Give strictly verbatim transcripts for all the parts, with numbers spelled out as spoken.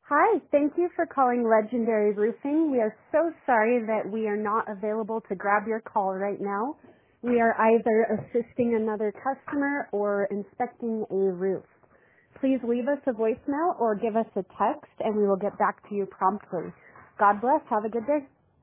Hi, thank you for calling Legendary Roofing. We are so sorry that we are not available to grab your call right now. We are either assisting another customer or inspecting a roof. Please leave us a voicemail or give us a text and we will get back to you promptly. God bless. Have a good day.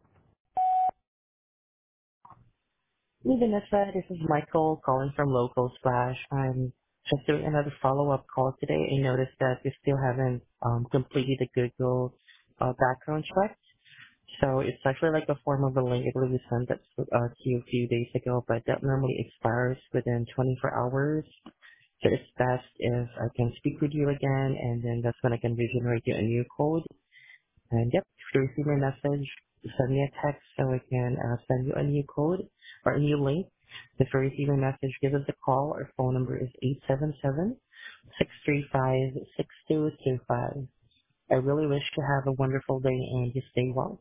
Hey, Vanessa, this is Michael calling from Local Splash. I'm just doing another follow-up call today. I noticed that you still haven't um, completed the Google uh, background check. So it's actually like a form of a link. I believe we sent that uh, to you a few days ago, but that normally expires within twenty-four hours. So it's best if I can speak with you again, and then that's when I can regenerate you a new code. And yep, if you receive my message, send me a text so I can uh, send you a new code or a new link. If you receive a message, give us a call. Our phone number is eight seven seven, six three five, six two two five. I really wish you have a wonderful day and you stay well.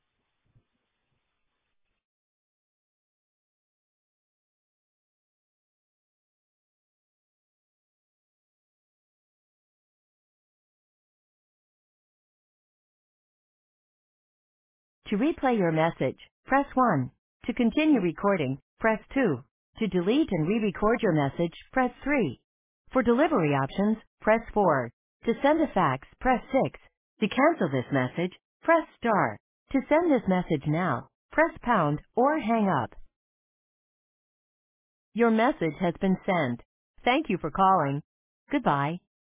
To replay your message, press one. To continue recording, press two. To delete and re-record your message, press three. For delivery options, press four. To send a fax, press six. To cancel this message, press star. To send this message now, press pound or hang up. Your message has been sent. Thank you for calling. Goodbye.